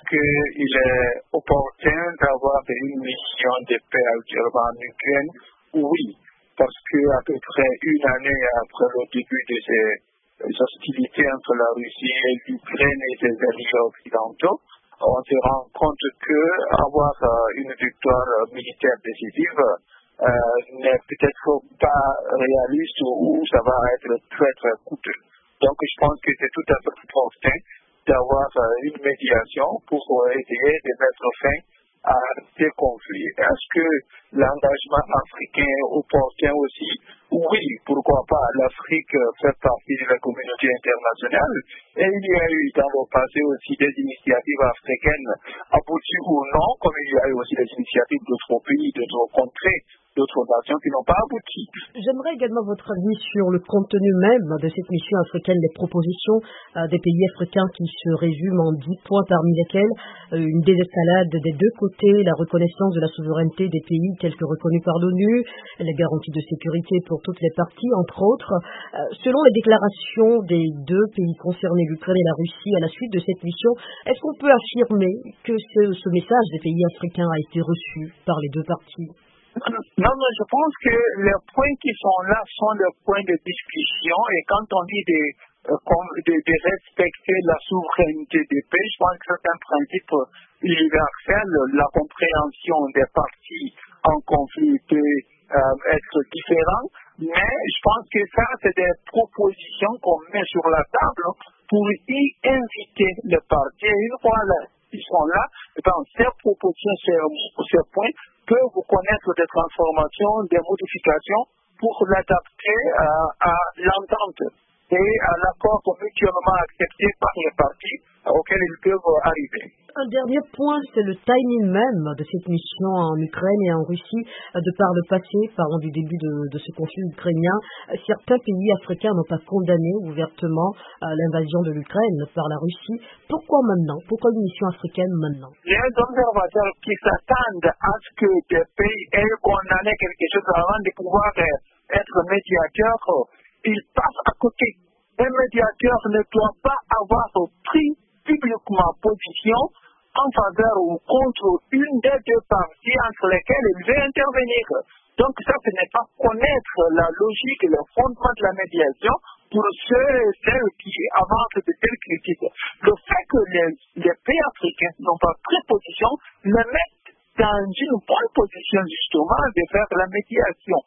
qu'il est opportun d'avoir une mission de paix actuellement en Ukraine? Oui, parce qu'à peu près une année après le début de ces hostilités entre la Russie et l'Ukraine et ses alliés occidentaux, on se rend compte qu'avoir une victoire militaire décisive n'est peut-être pas réaliste ou ça va être très très coûteux. Donc je pense que c'est tout à fait opportun d'avoir une médiation pour essayer de mettre fin à ces conflits. Est-ce que l'engagement africain est opportun aussi? Oui, pourquoi pas. L'Afrique fait partie de la communauté internationale et il y a eu dans le passé aussi des initiatives africaines abouties ou non, comme il y a eu aussi des initiatives d'autres pays, d'autres contrées, d'autres nations qui n'ont pas abouti. J'aimerais également votre avis sur le contenu même de cette mission africaine, les propositions des pays africains qui se résument en 10 points, parmi lesquels une désescalade des deux côtés, la reconnaissance de la souveraineté des pays tels que reconnus par l'ONU, la garantie de sécurité pour toutes les parties, entre autres. Selon les déclarations des deux pays concernés, l'Ukraine et la Russie, à la suite de cette mission, est-ce qu'on peut affirmer que ce message des pays africains a été reçu par les deux parties? Non, mais je pense que les points qui sont là sont les points de discussion et quand on dit de respecter la souveraineté des pays, je pense que c'est un principe universel. La compréhension des parties en conflit peut être différente, mais je pense que ça, c'est des propositions qu'on met sur la table pour y inviter les parties. Et une fois ils sont là, dans ces propositions, ces points, peuvent connaître des transformations, des modifications pour l'adapter à l'entente et à l'accord mutuellement accepté par les parties auxquels ils peuvent arriver. Un dernier point, c'est le timing même de cette mission en Ukraine et en Russie. De par le passé, parlant du début de ce conflit ukrainien, certains pays africains n'ont pas condamné ouvertement l'invasion de l'Ukraine par la Russie. Pourquoi maintenant? Pourquoi une mission africaine maintenant? Les observateurs qui s'attendent à ce que des pays aient condamné quelque chose avant de pouvoir être médiateurs, ils passent à côté. Un médiateur ne doit pas avoir pris publiquement position en faveur ou contre une des deux parties entre lesquelles il veut intervenir. Donc ça, ce n'est pas connaître la logique et le fondement de la médiation pour ceux et celles qui avancent de telles critiques. Le fait que les pays africains n'ont pas pris position les met dans une bonne position justement de faire la médiation.